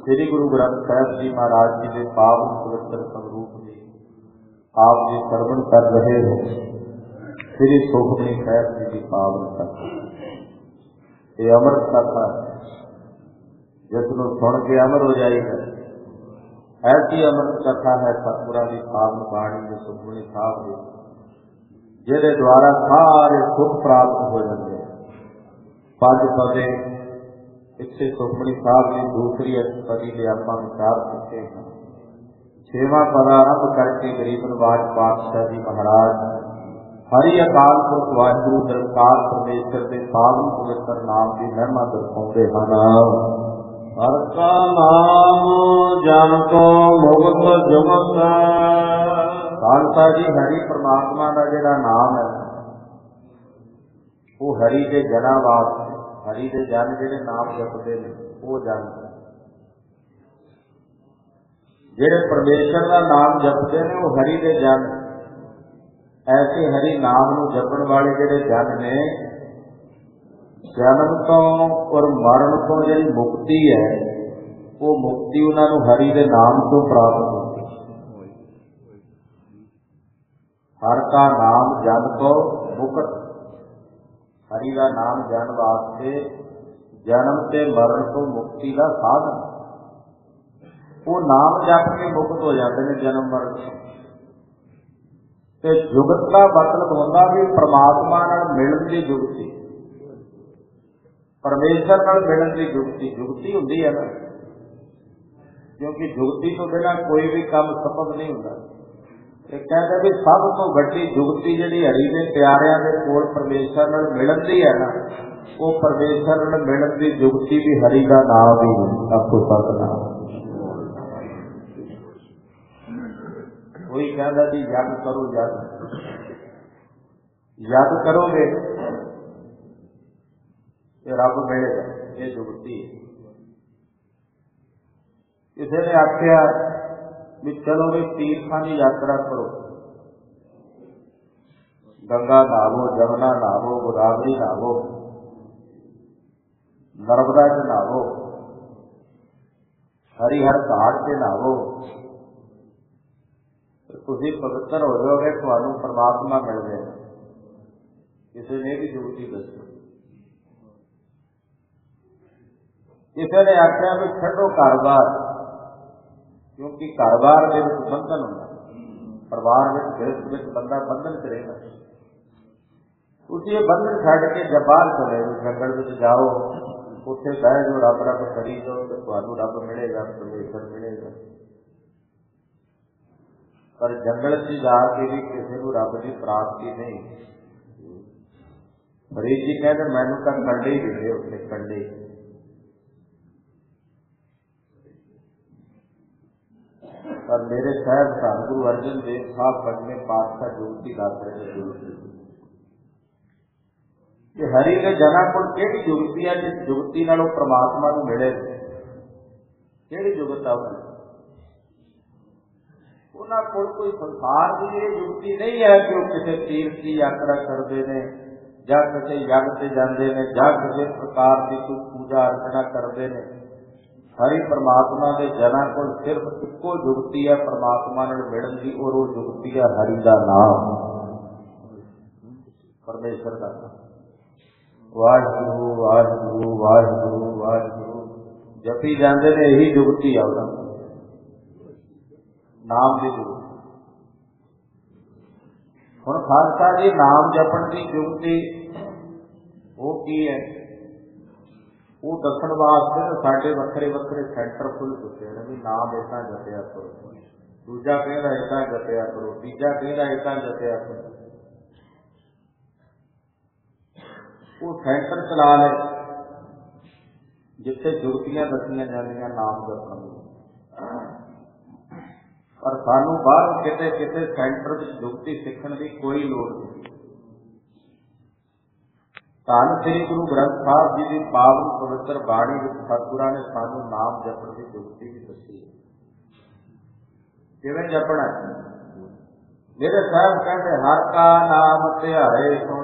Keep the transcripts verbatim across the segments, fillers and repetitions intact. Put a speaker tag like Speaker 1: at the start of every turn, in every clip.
Speaker 1: श्री गुरु ग्रंथ साहिब जी महाराज जी के पावन पवित्र स्वरूप जी आप जी सरवण कर रहे हो। श्री सुखमनी साहिब जी की पावन कथा, ये अमृत कथा जिसनों सुन के अमर हो जाएगा। ऐसी अमृत कथा है सतगुरां की पावन बाणी जो सुखमनी साहब जी, जिहदे द्वारा सारे सुख प्राप्त हो जाते हैं। पंज पदे इसे सुखमनी साहब की दूसरी अष्टपदी के आप विचार करते हैं। छेवां पद आरंभ करके गरीब नवाज पातशाह जी महाराज हरि अकाल पुरख वाहिगुरू निरंकार परमेश्वर के पावन पवित्र नाम की महिमा दर्शाते हैं। हर का नाम जन को मुक्त जुगत। खालसा जी हरि परमात्मा का जिहड़ा नाम है वो हरि के जना वास्ते, हरि के जन जिहड़े नाम जपते हैं वो जन, जिहड़े परमेश्वर का नाम जपते हैं वो हरि के जन। ऐसे हरि नाम नूं जपण वाले जिहड़े जन ने जन्म तो और मरण तो जिहड़ी मुक्ति है वो मुक्ति उन्हां नूं हरि के नाम तो प्राप्त होती है। हर का नाम जन को मुक्त, हरि का नाम जन वास्ते जन्म ते मरण तो मुक्ति का साधन। वो नाम जप के मुक्त हो जाते हैं जन्म मरण तो। जुगत का मतलब होता भी परमात्मा नाल मिलण की जुगती, परमेश्वर नाल मिलण की जुगती। जुगती हुंदी है ना, क्योंकि जुगती तो बिना कोई भी काम संभव नहीं होता। ये कहते भी सब तो वड्डी जुगती जिहड़ी हरि दे प्यारिਆਂ दे कोल परमेश्वर नाल मिलण दी है ना, वो परमेश्वर नाल मिलण दी जुगती भी हरि का नाम ही है। आपको सतनाम कोई कहता जी यज्ञ करो, यज्ञ यज्ञ करोगे तो रब मिलेगा, ये जुगती है। किसी ने आख्या भी चलो भी तीर्थां की यात्रा करो, गंगा नहावो, जमुना नहावो, गोदावरी नहावो, नर्मदा च नहावो, हरिहर घाट से नहावो, तुसीं पवित्र हो जाओगे, तुहानूं परमात्मा मिल जाएगा। किसी ने भी जुगती दसी। किसी ने आख्या भी छड्डो घर बार, क्योंकि घर बार के बंधन होंदा, परिवार में गृहस्थ में बंदा बंधन च रहिंदा। तुसीं ये बंधन छड्ड के जब बाहर चले जाओ, जंगल में जाओ, उत्थे बह जाओ, रब रब करी जाओ तो तुहानूं रब मिलेगा, परमेश्वर मिलेगा। पर जंगल च जाके भी किसी को रब की प्राप्ति नहीं। फरीद जी कहते मैनू तो कंडे ही दिखे, उसने कंडे। पर मेरे साहब धन गुरु अर्जन देव साहब पंजवें पातशाह जुगती दस रहे कि हरि के जना को केड़ी जुगती है, जिस जुगती नाल वो परमात्मा नूं मिले। केड़ी जुगत है उन्हां कोल? कोई संसार की ये जुगती नहीं है कि वो किसी तीर्थ की यात्रा करते हैं या किसी यज्ञ से जाते हैं या किसी प्रकार की कोई पूजा अर्चना करते हैं। हरि परमात्मा के जना को सिर्फ इको जुगती है परमात्मा नाल मिलण दी, और वो जुगती है हरि का नाम, परमेश्वर का नाम। वाहिगुरू वाहिगुरू वाहिगुरू वाहिगुरू जपी जाते हैं, यही जुगती है उन्होंने नाम की जुगती। हुण खालसा जी नाम जपण की जुगती वो की है, वो दसण वास्ते साडे वखरे वखरे सेंटर खुल चुके हैं भी नाम इदा जपिया करो, दूजा कहना इदा जपिया करो, तीजा कहना इदा जपिया करो। वो सेंटर चला ले जिथे जुगतियां दसियां जांदियां नाम जपण दी। पर सानू बाहर किते किते सेंटर विच जुगती सीखण की कोई लोड़ नहीं। धन श्री गुरु ग्रंथ साहब जी की पावन पवित्र बाणी विच सतगुरां ने सानू नाम जपण की जुगती भी दसी किवें जपना है। मेरे साहब कहते हर का नाम ध्याए सुण,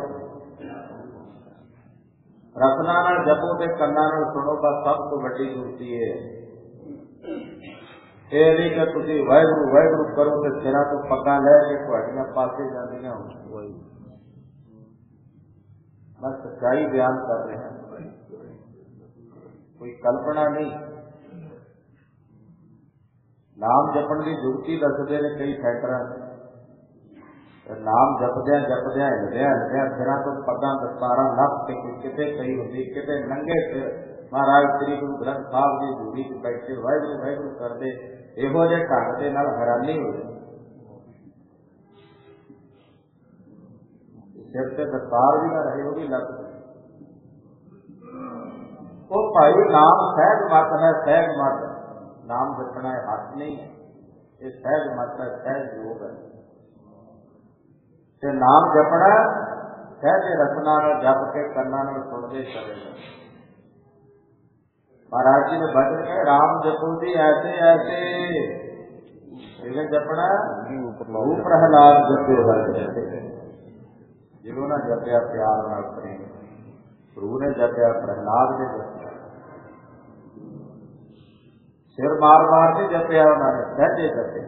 Speaker 1: रसना नाल जपो ते कन्नां नाल सुनो, बस सब तो वड्डी जुगती है। ਇਹ ਨਹੀਂ ਕਿ ਤੁਸੀਂ ਵਾਹਿਗੁਰੂ ਵਾਹਿਗੁਰੂ ਕਰੋ ਤੇ ਸਿਰਾਂ ਤੋਂ ਪੱਗਾਂ ਲੈ ਕੇ ਤੁਹਾਡੀਆਂ ਪਾਸੇ ਜਾਂਦੀਆਂ ਹੋਣ। मैं सच्चाई बयान कर रहे हैं, कोई कल्पना नहीं। नाम जपण की जुगती दसते ने कई फैक्टर, नाम जपद्या जपद्या हिलद्या हिलद्या सिरां तो पग्गां दस्तारां लप के किते कई होंदी किते नंगे सिर महाराज श्री गुरु ग्रंथ साहब की धूड़ी च बैठे वाहिगुरू वाहिगुरू करदे। इहो जिहे ढंग दे नाल हैरानी होई, सिर से दस्तार भी ना रहे, वो भी लग वो भाई नाम सहज मत है, सहज मत। नाम जपना है हथ नहीं है, ये सहज मत है, सहज योग है। ते नाम जपना सहज रचना न जप के करना न सुनते चलेगा। महाराज जी ने वचन कहे राम जपो जी ऐसे ऐसे इवें जपना भू प्रहलाद जपो हर जपे। जिन्होंने जपया प्यार नाल प्रेम, गुरु ने जपया प्रहलाद ने जपया, सिर मार मार के जपया उन्होंने, सहजे जपया।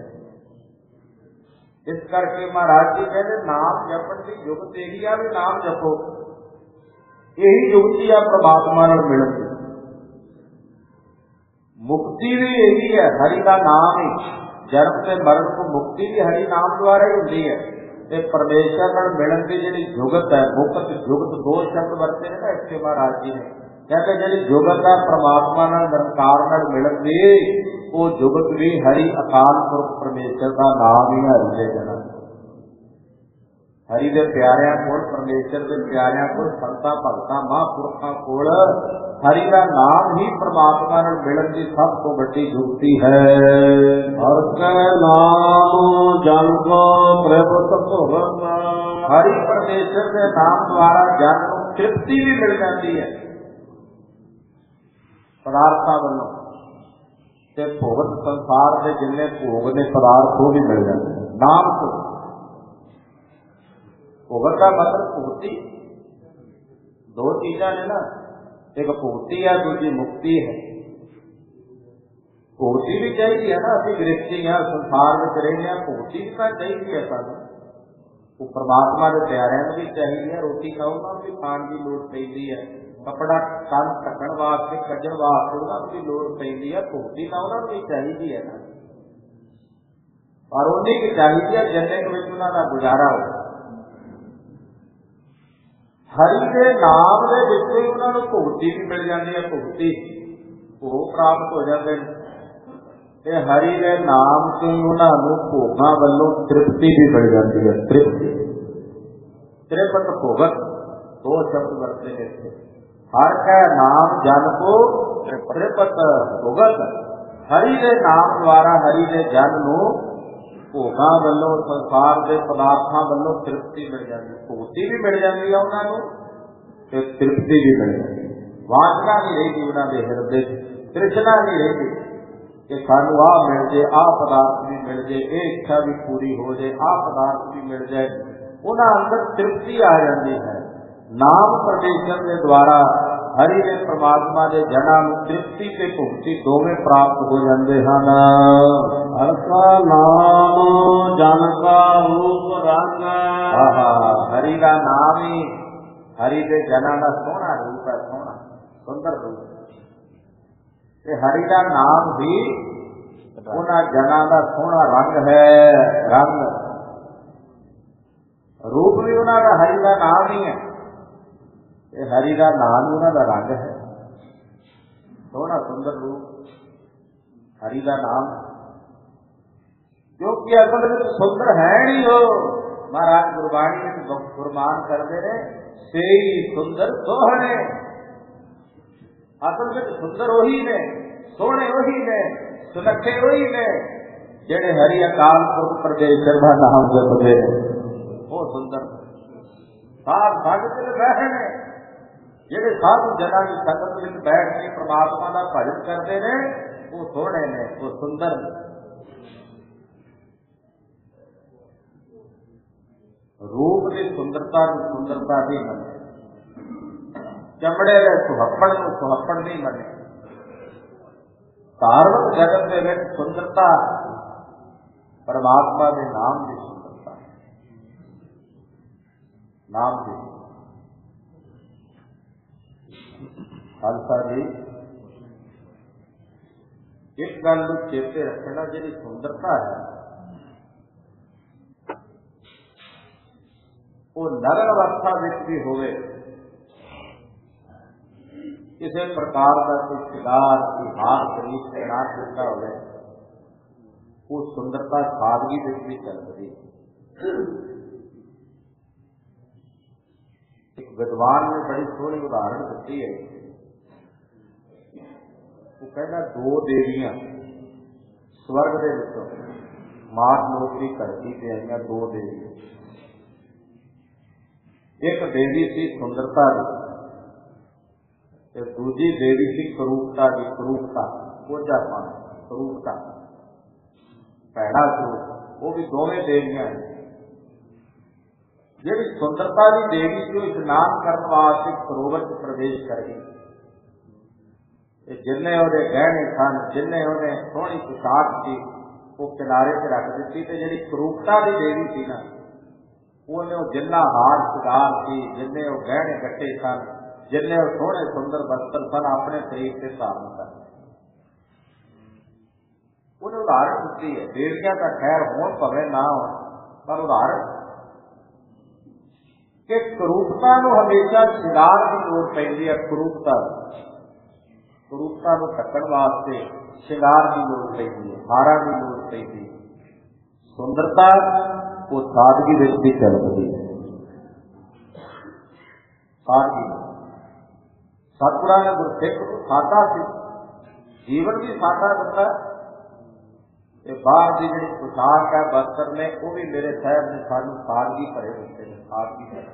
Speaker 1: इस करके महाराज जी कहते नाम जपण की युगत यही है भी नाम जपो, यही युगती है परमात्मा नाल मिलण दी। मुक्ति भी यही है, हरि का नाम ही। जन्म से मरण को मुक्ति भी हरि नाम द्वारा ही होती है। ते परमेश्वर नाल मिलण दी जिहड़ी जुगत है, मुक्त जुगत दो शब्द वरते ने ना इत्थे महाराज जी ने कहते जिहड़ी जुगत है परमात्मा नाल निरंकार नाल मिलण दी, वो जुगत भी हरि अकाल पुरख परमेश्वर का नाम ही हरि दे जाना। हरि दे प्यारियां कोल, परमेश्वर दे प्यारियां कोल, संतां भगतां महापुरखां कोल हरि का नाम ही परमात्मा नाल मिलण दी सब तो बड़ी जुगती है। हर के नाम जन को प्रभुत भुवन, हरि परमेश्वर के नाम द्वारा जन को तृप्ति भी मिल जाती है पदार्थां वालों, ते भुगत संसार के जिन्ने भोग ने पदार्थ वो भी मिल जाते हैं नाम को। भुगत का मतलब भुगती, दो चीजा ने ना, एक भुगती है दूसरी मुक्ति है। भुगती भी चाहिए है ना, अभी गृहस्थी है संसार में रहेंगे, भुगती भी तो चाहिए है सानू। वो परमात्मा के प्यारिਆਂ ਨੂੰ भी चाहिए, रोटी खाओ ना भी खाण की लोड़ पैंदी है, कपड़ा कंन ढकण वास्ते कजण वास्ते उन्होंने भी लोड़ पैंदी है, भुगती ना उन्होंने भी चाहिए है ना, पर उन्हीं की चाहिए है जिन्ने के विच उन्हां दा गुजारा हो। हरि के नाम के विच उन्होंने भुगती भी मिल जाती है, भुगती वो प्राप्त हो जाते हैं। ते हरि के नाम से उन्होंने भोगां वालों तृप्ति भी मिल जाती है। तृप्ति त्रिपत भोगत दो शब्द वरते हैं। हर का नाम जन को त्रिपत भोगत, हरि के नाम द्वारा हरि के जन नूं भोगां वालों संसार के पदार्थां वालों तृप्ति मिल जाती, भुगती भी मिल जाती है उन्होंने ते तृप्ति भी मिल जाती। वासना नहीं रही उन्होंने हृदय, तृष्णा नहीं रही कि सानू आ मिल जाए, आ पदार्थ भी मिल जाए, ये इच्छा भी पूरी हो जाए, आ पदार्थ भी मिल जाए, उन्होंने अंदर तृप्ति आ जाती है। नाम परमेश्वर के द्वारा हरि ने परमात्मा के जना तृप्ति ते भुगती दोवें प्राप्त हो जाते हैं। हर का नाम जन का रूप रंग, हरि का नाम ही हरि के जना का सोहना रूप है, सोहना सुंदर रूप। हरि का नाम भी उन्होंने जना का सोहना रंग है, रंग रूप भी उन्होंने हरि का नाम ही है, हरि का नाम उन्होंने रंग है, सोहना सुंदर रूप हरि का नाम। क्योंकि असल में सुंदर है नहीं हो, महाराज गुरबाणी में गुरमान करते रहे से सुंदर सोहने, असल में सुंदर वही ने, सोहने वही ने, सुनखे वही ने जेड़े हरि अकाल पुरख परमेश्वर का नाम जपते हैं, वो सुंदर साध भगत बहन ने जेड़े साधु जना की संगत में बैठ के परमात्मा का भजन करते हैं, वो सोहने ने, वो सुंदर ने। रूप की सुंदरता की सुंदरता नहीं मने, चमड़े के सुहप्पड़ को सुहप्पड़ नहीं मने, धार्मिक जगत के विच सुंदरता परमात्मा के नाम की सुंदरता, नाम की। खालसा जी एक गल चेते रखना, जी सुंदरता है वो नगर अवस्था में भी होवे, किसी प्रकार का कोई शिकार कोई हार शरीर से ना करता हो, वो सुंदरता सादगी में भी चलती। एक विद्वान ने बड़ी सोहनी उदाहरण दी है। वो कहना दो देवियां स्वर्ग के विचों मात लोक की धरती से आईयां, दो देवियां। एक देवी सी सुंदरता की, दूजी देवी सी करूपता की। करूपता कोझापन, करूपता भैड़ा स्वरूप, वो भी दोवें देवियां हैं। जी सुंदरता की देवी जो स्नान करने वास्ते सरोवर च प्रवेश कर गई, जिन्ने उहदे गहने सन, जिन्ने उहने सोहनी पोशाक थी, वो किनारे से रख दी। तो जी करूपता की देवी थी ना, उन्हें जिन्ना हार शिकार थी, जिन्ने वो गहने गट्टे सन, जिन्ने वो सोहने सुंदर वस्त्र सन, अपने शरीर से धारण कर। उन्हें उदाहरण दी है। देवियां का खैर हो भवे ना हो, पर उदाहरण कि करूपता को हमेशा शिकार की लोड़ पैंदी है। करूपता करूपता को ढकण वास्ते शिकार की लोड़ पैंदी है, हारा की लोड़ पैंदी है। सुंदरता वो सादगी विच भी चलती है। सादगी सतगुरां ने गुरसिख को सादा सी जीवन भी सादा दिता। बाहर की जी पोशाक है, वस्त्र ने, वो भी मेरे साहब ने सानू सादगी भरे दिते हैं। सादगी भरे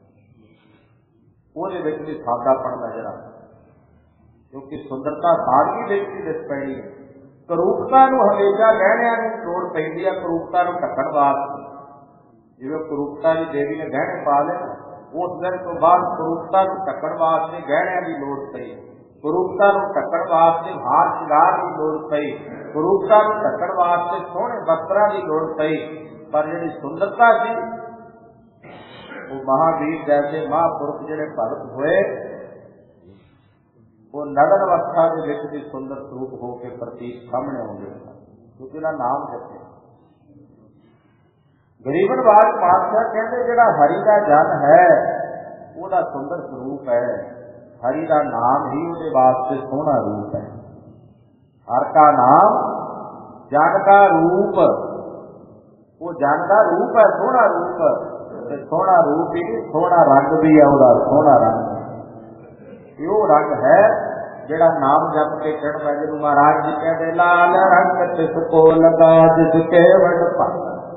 Speaker 1: वो भी सादापन नजर आता, क्योंकि सुंदरता सादगी विच भी दिस पैनी है। करूपता को हमेशा गहणियां की लोड़ पैंदी है, करूपता को ढकण वास्ते। जिवें करूपता की देवी ने गहने पा ले, उस दिन तो बाद करूपता को ढकण वास्ते गहणियां की लोड़ पई, करूपता को ढकण वास्ते हार शिंगार की लोड़ पई, करूपता को ढकण वास्ते सोहने वस्त्रां की लोड़ पई। पर जिहड़ी सुंदरता सी, वो महावीर जैसे महापुरुष जिहड़े भगत होए, वो नगर अवस्था के विच भी सुंदर स्वरूप होकर प्रतीक सामने आउंदे, क्योंकि उहदा नाम जपे। गरीबनवाज पातशाह कहते जिहड़ा हरि का जन है, उहदा सुंदर स्वरूप है। हरि का नाम ही उहदे वास्ते सोहना रूप है। हर का नाम जन का रूप, वो जन का रूप है, सोहना रूप। सोहना रूप ही सोहना रंग भी है, उहदा सोहना रंग यो रंग है जिहड़ा नाम जप के चढ़दा। जिहनूं महाराज जी कहते लाल रंग तिसको लगा जिसके वड पाता,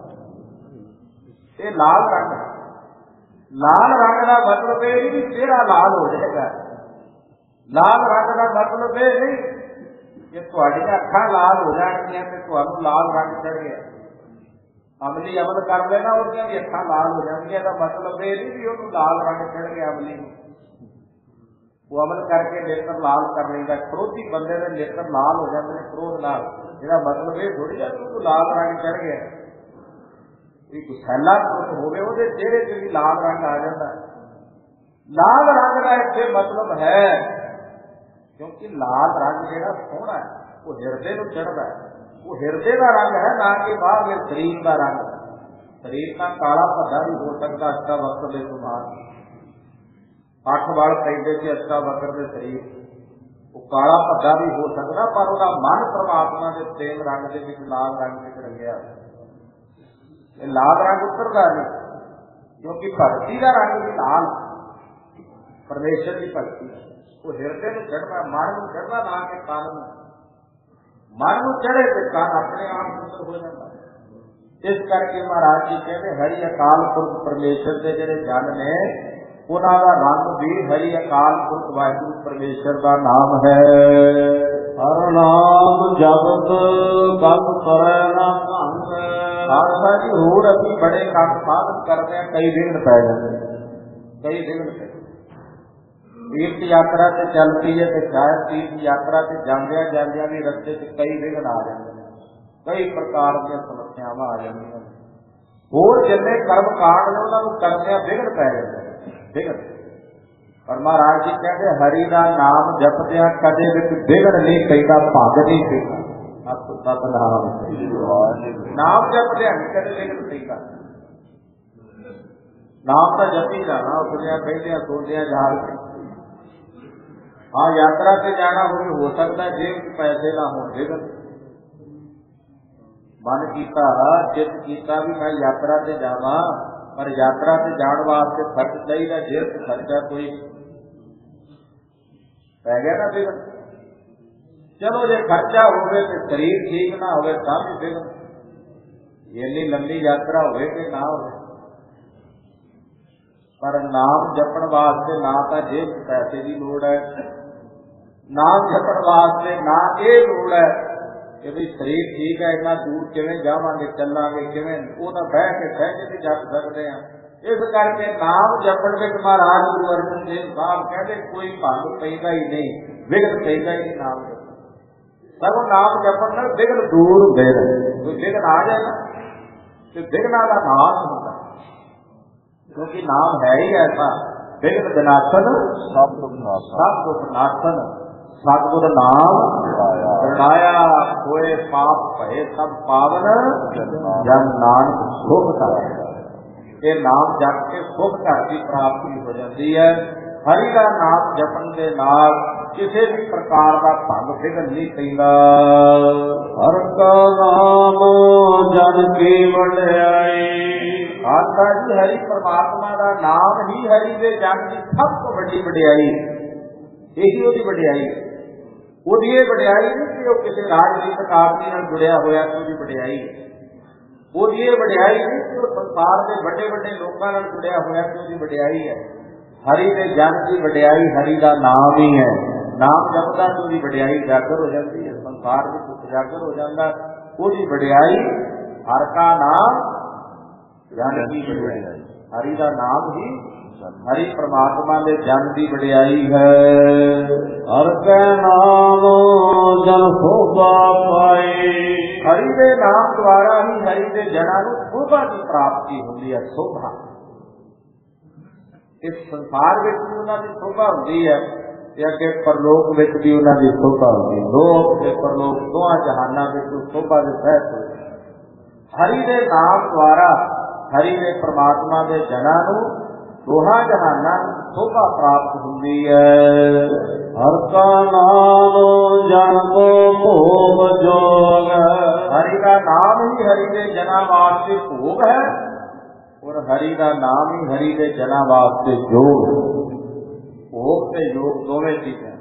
Speaker 1: ये लाल रंग। लाल रंग का मतलब ये नहीं चेहरा लाल हो जाएगा। लाल रंग का मतलब ये नहीं कि तुहाडियां अखां लाल हो जाणगियां ते तुहानूं लाल रंग चढ़ गया। अमली अमल कर लेना, उहदियां भी अखां लाल हो जाएंगियां। इसदा मतलब ये नहीं कि उहनूं लाल रंग चढ़ गया। अमली वो अमल करके नेत्र लाल कर लेंदा। क्रोधी बंदे दे नेत्र लाल हो जाते हैं क्रोध नाल। इसदा मतलब ये थोड़ी है कि उहनूं लाल रंग चढ़ गया। कोई गुस्सैला पुरुष होवे, उहदे चेहरे ते भी लाल रंग आ जाता है। लाल रंग का इत्थे मतलब है, क्योंकि लाल रंग जिहड़ा सोहना है, वो हिरदे नूं चढ़दा है। वो हिरदे का रंग है, ना कि बाहरले शरीर का रंग। शरीर का काला भद्दा भी हो सकता अष्टा वक्र के समान। अठ वाल पैंदे से अष्टा वक्र के शरीर, वो काला भद्दा भी हो सकता, पर उसका मन परमात्मा के प्रेम रंग के विच लाल रंग विच रंगिया। लाल रंग उतरदा नहीं, क्योंकि भगती का रंग भी लाल, परमेश्वर की भगती। वो हिरदे में चढ़ना, मन में चढ़ना, ना कि कान में। मन में चढ़े तो कान अपने आप सुंदर हो जाता। इस करके महाराज जी कहते हरि अकाल पुरख परमेश्वर के जिहड़े जन ने, उन्हां दा रंग भी हरि अकाल पुरख वाहिगुरू परमेश्वर का नाम है। हर नाम जपत कल करे ना भंग। खालसा जी होर असीं बड़े काम साधन करते हैं, कई दिन पै जाते, कई दिन पै तीर्थ यात्रा से चल पईए तो शायद तीर्थ यात्रा से जांदिया जांदिया भी रस्ते च कई विघन आ जाते हैं, कई प्रकार दी समस्यावां आ जांदियां। होर जिन्ने कर्म कांड ने उन्होंने करदे विघन पै जाते विघन। पर महाराज जी कहते हरि का नाम जपदिया कदे विच विघन नहीं पैंदा, भंग नहीं पैंदा। सतनाम नाम जपदिया नहीं कदे विघन पैंदा। नाम तो जपी जाना, उसने कहते सोचदिया जा रहे। हाँ यात्रा से जाना हो हो सकता है जेब पैसे ना हो विघन। मन कीता चित कीता भी मैं यात्रा से जावा, पर यात्रा से जाने वास्ते खर्च चाहिए, जेब खर्चा कोई पै गया ना विघन। चलो जे खर्चा हो तो शरीर ठीक ना हो तब भी विघन। इन्नी लंबी यात्रा हो ना हो, पर नाम जपण वास्ते ना तो जेब पैसे की लोड़ है, नाम जपण वास्ते ना ये लोड़ है कि भी शरीर ठीक है, इतना दूर किवें जावांगे चलांगे किवें, वो तो बह के सहज भी जप सकते हैं। इस करके नाम जपण विच महाराज गुरु अर्जन देव साहब कहते कोई भंग पैंदा ही नहीं, विघन पैंदा ही नहीं नाम जपण। सब नाम जपण नाल विघन दूर हुंदे ने। कोई विघन आ जाए ना तो विघनां दा नाश हुंदा, क्योंकि नाम है ही ऐसा विघन विनाशन सब दुख नाशन, सब दुख नाशन सतगुर नाम रणाया, कोई पाप भये सब पावन जन नानक सुख पाया। ये नाम जप के सुख घर की प्राप्ति हो जाती है। हरि का नाम जपन के नाल किसी भी प्रकार का भंग विघन नहीं पैंदा। हर का नाम जन की वड्याई, आस्था जी हरि परमात्मा का नाम ही हरि के जन की सब तो बड़ी वड्याई, यही उसकी वड्याई। ਉਹਦੀ ਇਹ ਵਡਿਆਈ ਨਹੀਂ ਕਿ ਉਹ ਕਿਸੇ ਰਾਜਨੀਤਿਕ ਆਦਮੀ ਨਾਲ ਜੁੜਿਆ ਹੋਇਆ ਤੇ ਉਹਦੀ ਵਡਿਆਈ। ਉਹਦੀ ਇਹ ਵਡਿਆਈ ਨਹੀਂ ਕਿ ਉਹ ਸੰਸਾਰ ਦੇ ਵੱਡੇ ਵੱਡੇ ਲੋਕਾਂ ਨਾਲ ਜੁੜਿਆ ਹੋਇਆ ਤੇ ਉਹਦੀ ਵਡਿਆਈ ਹੈ। ਹਰੀ ਦੇ ਜਨ ਦੀ ਵਡਿਆਈ ਹਰੀ ਦਾ ਨਾਮ ਹੀ ਹੈ। ਨਾਮ ਜਪਦਾ ਤੇ ਉਹਦੀ ਵਡਿਆਈ ਉਜਾਗਰ ਹੋ ਜਾਂਦੀ ਹੈ, ਸੰਸਾਰ ਵਿੱਚ ਉਜਾਗਰ ਹੋ ਜਾਂਦਾ। ਉਹਦੀ ਵਡਿਆਈ ਹਰ ਕਾ ਨਾਮ ਜਨ ਦੀ ਵਡਿਆਈ, ਹਰੀ ਦਾ ਨਾਮ ਹੀ हरि परमात्मा के जन की वड्याई है। हर के नाम जन शोभा पाई, हरि के नाम द्वारा ही हरि के जना को शोभा की प्राप्ति होती है। शोभा इस संसार में भी उन्होंने शोभा होती है, अगे परलोक में भी उन्होंने शोभा होती है। लोक के परलोक दोवां जहाना में शोभा के सहत होती। हरि के नाम द्वारा हरि के परमात्मा के जना को दोहा जहाना शोभा प्राप्त होती है। हर का नाम जन को भोग जोग, हरि का नाम ही हरि के जना वास्ते भोग है और हरि का नाम ही हरि के जना वास्ते योग। भोग से योग दोवें चीजें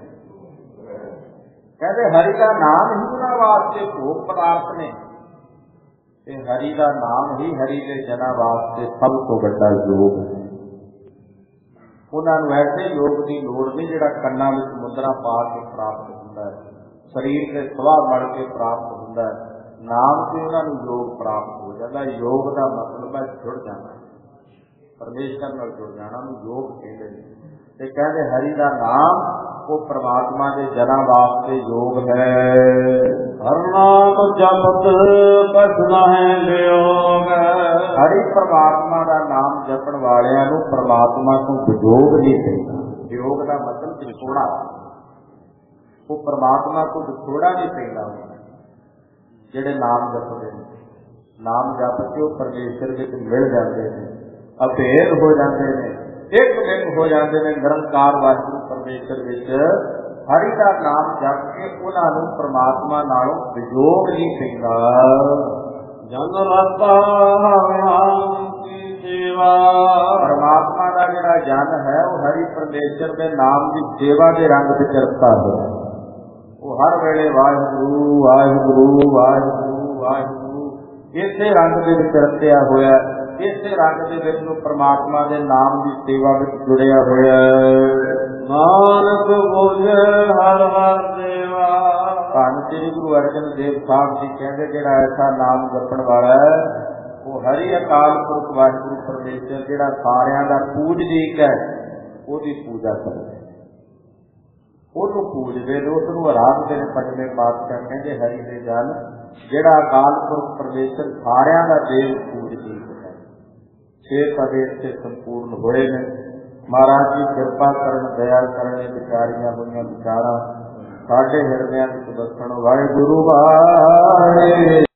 Speaker 1: कहते हरि का नाम ही उन्होंने वास्ते भोग पदार्थ ने, हरि का नाम ही हरि के जना वास्ते सब तो बड़ा योग है। उन्होंने ऐसे योग की लोड़ नहीं जिहड़ा कन्ना विच मुद्रा पा के प्राप्त होता है, शरीर के सुभाव मल के प्राप्त होता है। नाम से उन्होंने योग प्राप्त हो जाता है। योग का मतलब है जुड़ जाना, परमेश्वर नाल जुड़ जाना योग कहते हैं। ते कहते हरि का नाम वो परमात्मा के जना वास्ते योग है। हर नाम जपत कछ नाहीं वियोग, हरि परमात्मा का नाम जपण वालियां नूं परमात्मा को वियोग नहीं पैंदा। वियोग का मतलब विछोड़ा, वो परमात्मा को विछोड़ा नहीं पैंदा। जिहड़े नाम जपदे ने, नाम जप के परमेश्वर विच मिल जाते हैं, अभेद हो जाते हैं, एक दिन हो जाते हैं निरंकार वाहिगुरू परमेश्वर विच। हरि का नाम जप के उन्होंने परमात्मा नालों वियोग नहीं पैंदा। जन रता सेवा, परमात्मा का जिहड़ा जन है वो हरि परमेश्वर के नाम की सेवा के रंग विच रखता है। वो हर वेले वाहिगुरू वाहिगुरू वाहिगुरू वाहिगुरू इसे रंग के विच रखिया होया, इस रंग के विच परमात्मा के नाम की सेवा विच जुड़िया होया। नानक बोले हर हर देवा, धन श्री गुरु अर्जन देव साहब जी कहते जिहड़ा ऐसा नाम जपण वाला है वो हरि अकाल पुरख वाहिगुरू परमेश्वर जिहड़ा सारियां दा पूजनीक है, ओदी पूजा करे। ਉਹਨੂੰ ਪੂਜਦੇ ਨੇ, ਉਸਨੂੰ ਆਰਾਧਦੇ ਨੇ। ਪੰਜਵੇਂ ਪਾਤਸ਼ਾਹ ਕਹਿੰਦੇ ਹਰੀ ਦੇ ਜਲ ਜਿਹੜਾ ਅਕਾਲ ਪੁਰਖ ਪਰਮੇਸ਼ਰ ਸਾਰਿਆਂ ਦਾ ਦੇਵ ਪੂਜਦੀ ਹੈ। ਛੇ ਪਦੇ ਇੱਥੇ ਸੰਪੂਰਨ ਹੋਏ ਨੇ। ਮਹਾਰਾਜ ਜੀ ਕਿਰਪਾ ਕਰਨ, ਦਇਆ ਕਰਨ, ਇਹ ਵਿਚਾਰੀਆਂ ਹੋਈਆਂ ਵਿਚਾਰਾਂ ਸਾਡੇ ਹਿਰਦਿਆਂ ਵਿੱਚ ਵਸਣ। ਵਾਹਿਗੁਰੂ ਵਾਹਿ